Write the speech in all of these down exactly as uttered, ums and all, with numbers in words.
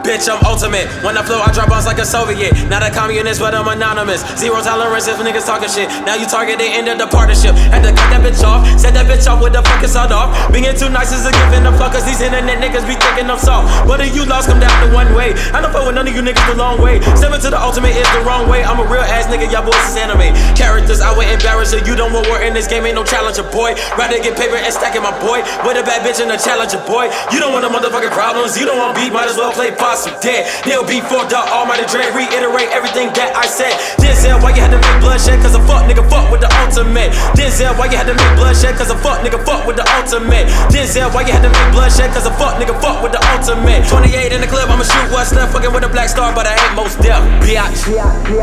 Bitch, I'm ultimate. When I flow, I drop bombs like a Soviet. Not a communist, but I'm anonymous. Zero tolerance if niggas talking shit. Now you target, they ended the partnership. Had to cut that bitch off. Set that bitch off with the fucking sound off. Being too nice is a gift in the fuck, cause these internet niggas be thinking I'm soft. But if you lost, come down the one way. I don't fuck with none of you niggas the long way. Stepping to the ultimate is the wrong way. I'm a real ass nigga, y'all boys is anime. Characters, I would embarrass her. You don't want war in this game, ain't no challenger, boy. Rather get paper and stack it, my boy. With a bad bitch and a challenger, boy. You don't want no motherfucking problems. You don't want beat, might as well play possum dead. They'll be for the almighty dread. Reiterate everything that I said. Denzel, why you had to make bloodshed? Cause a fuck nigga fuck with the ultimate. Denzel, why you had to make bloodshed? Cause a fuck nigga fuck with the ultimate. Denzel, why you had to make bloodshed? Cause a fuck nigga fuck with the ultimate. twenty-eight in the club, I'ma shoot what's left. Fucking with a black star, but I ain't most deaf. Biatch.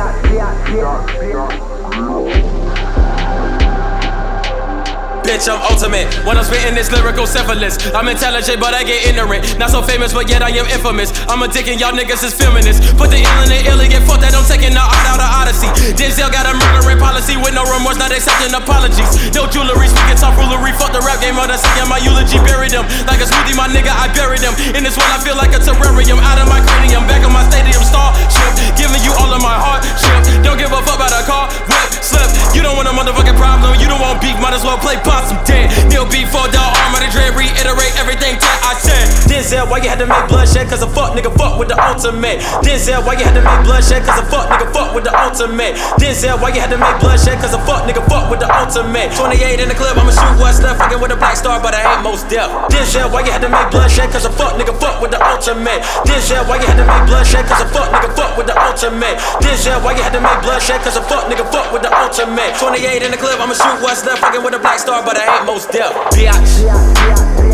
Bitch, I'm ultimate. When I'm spitting this lyrical syphilis, I'm intelligent, but I get ignorant. Not so famous, but yet I am infamous. I'm a dick and y'all niggas is feminists. Put the ill in the ill and get fucked that I'm taking the art out of Odyssey. Denzel got a murdering policy with no remorse, not accepting apologies. No jewelry, speaking tomfoolery. Fuck the rap game, on the singing my eulogy. Bury them like a smoothie, my nigga, I buried them. In this world, I feel like a terrarium. Out of my cranium, back on my stadium starship. Giving you all of my hardship. Don't give a fuck about a car, whip, slip. You don't want a motherfucking problem. You don't want beef, might as well play pop. I'm dead. Neil B for the almighty dread. Reiterate everything that I said. Denzel, why you had to make bloodshed? Cause a fuck nigga fuck with the ultimate. Denzel, why you had to make bloodshed? Cause a fuck nigga fuck with the ultimate. Denzel, why you had to make bloodshed? Cause a fuck nigga fuck with the ultimate. twenty-eight in the club, I'ma shoot what's left. Fucking with a black star, but I ain't most deaf. Denzel, why you had to make bloodshed? Cause a fuck nigga fuck with the ultimate. Denzel, why you had to make bloodshed? Cause a fuck nigga fuck with the ultimate. Denzel, why you had to make bloodshed? Cause a fuck nigga fuck with the ultimate. twenty-eight in the club, I'ma shoot what's left. Fucking with a black star, but I ain't most deaf. Biatch.